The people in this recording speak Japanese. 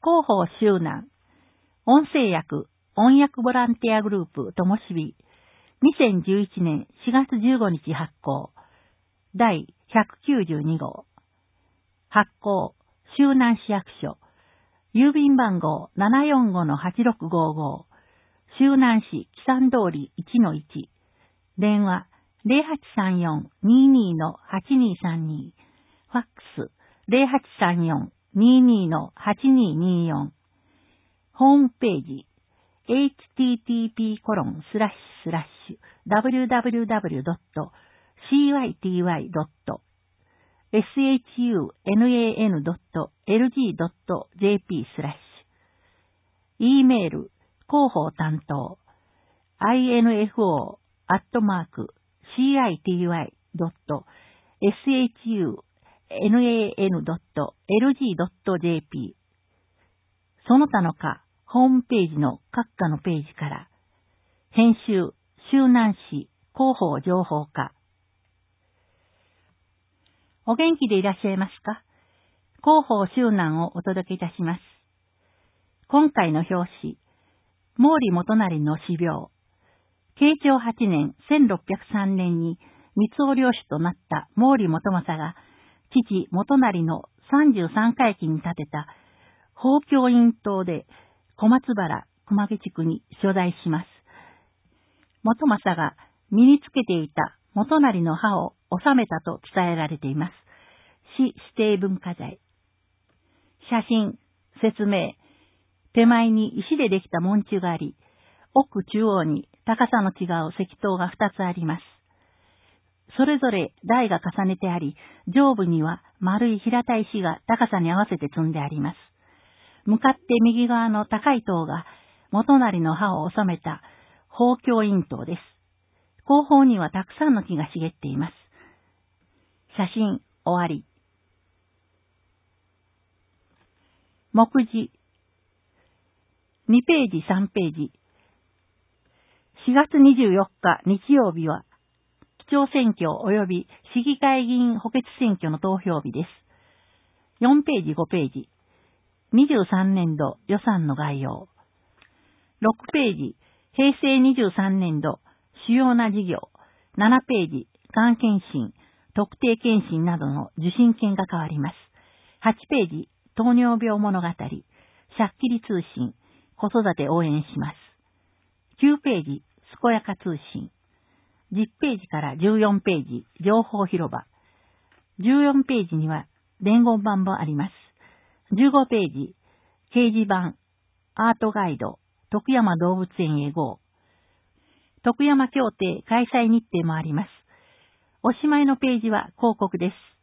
広報周南、音声訳、音訳ボランティアグループともしび、2011年4月15日発行、第192号。発行、周南市役所、郵便番号 745-8655、周南市木山通り 1-1、電話 0834-22-8232、ファックス 0834-22-8224、ホームページ http://www.cyty.sunan.lg.jp/。e メール、広報担当、info@city.sunan.lg.jp。その他の課、ホームページの各課のページから、編集、周南市広報情報課。お元気でいらっしゃいますか？広報周南をお届けいたします。今回の表紙、毛利元就の死病。慶長8年1603年に三尾領主となった毛利元正が、父元就の33回忌に建てた宝教院塔で小松原熊毛地区に所在します。元正が身につけていた元就の歯を収めたと伝えられています。市指定文化財。写真、説明。手前に石でできた門柱があり、奥中央に高さの違う石塔が2つあります。それぞれ台が重ねてあり、上部には丸い平たい石が高さに合わせて積んであります。向かって右側の高い塔が元就の歯を収めた宝教院塔です。後方にはたくさんの木が茂っています。写真終わり。目次2ページ3ページ。4月24日日曜日は、基調選挙及び市議会議員補欠選挙の投票日です。4ページ5ページ。23年度予算の概要。6ページ。平成23年度主要な事業。7ページ。がん検診、特定検診などの受診券が変わります。8ページ。糖尿病物語。しゃっきり通信。子育て応援します。9ページ、健やか通信。10ページから14ページ、情報広場。14ページには伝言板もあります。15ページ、掲示板、アートガイド、徳山動物園へ GO。徳山協定開催日程もあります。おしまいのページは広告です。